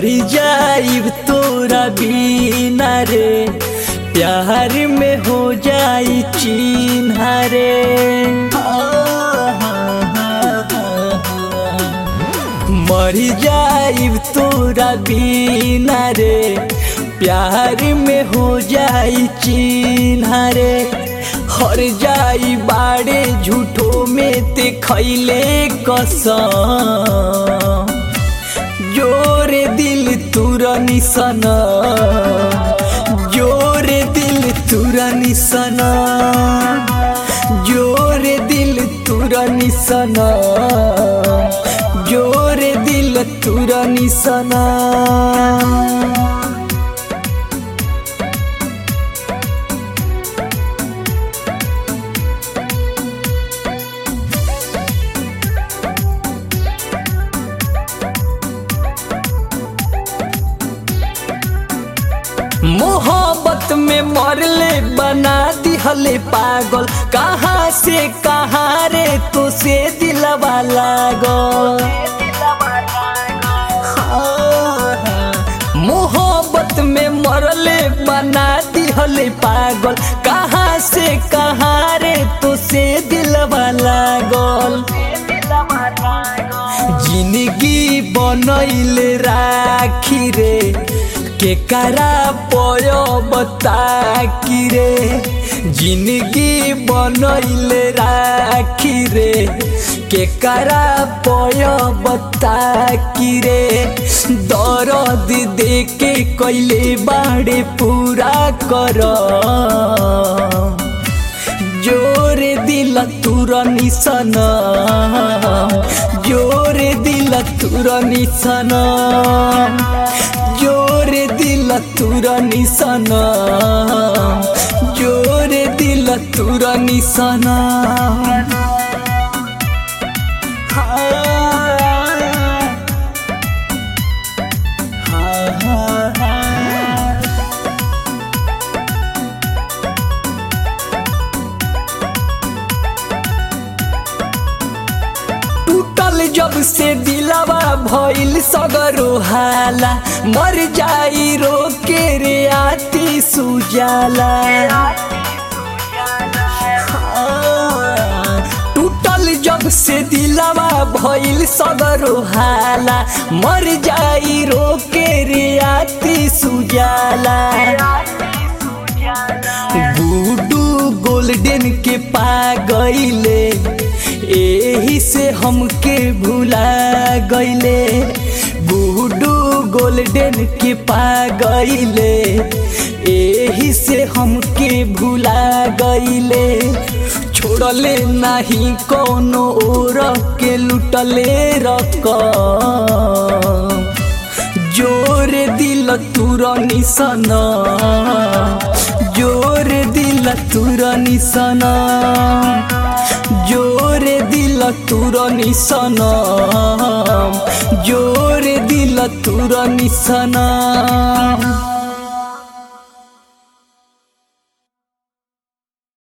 मर जाइब तोरा बिना रे, प्यार में हो जाई चिन्हा रे। मर जाइब तोरा बिना रे, प्यार में हो जाई चिन्हा रे। हर जाई बाड़े झूठो में ते खैले कसम, जोरे दिल तुरा निसना, जोरे दिल तुरा निसना, जोरे दिल तुरा निसना, जोरे दिल तुरा निसना। मोहब्बत में मरले बना दिहले पागल, कहाँ से कहाँ रे तो से दिलवा लागल। मोहब्बत में मरले बना दिहले पागल, कहाँ से कहाँ रे तो से दिलवा लागल। जिंदगी बनैले राखी रे, के करा पयो बता कि रे। जिंदगी बनैले राखी रे, के करा पयो बता कि रे। दर्द दे के कैले बाड़े पूरा कर, जोरे दिल तुरा निसना, जोरे दिल तुरा निसना, जोरे दिल तुरा निसना, जोरे दिल तुरा निसना। जब से दिलवा भइल सगरो हाला, मर जाई रो के रे आती सुजाला। टूटल जब से दिलवा भइल सगरो हाला, मर जाई रो के रे आती सुजाला। गुडू गोल्डन के पा गईले, एही से हमके भुला गईले। गुडू गोल्डन के पा गईले, एही से हमके भुला गईले। छोड़ले नहीं कोनो और के लुटले रकम, जोरे दिल तुरा निसना, जोरे दिल तुरा निसना, जोरे दिल तुरा निसना, जोरे दिल तुरा निसना।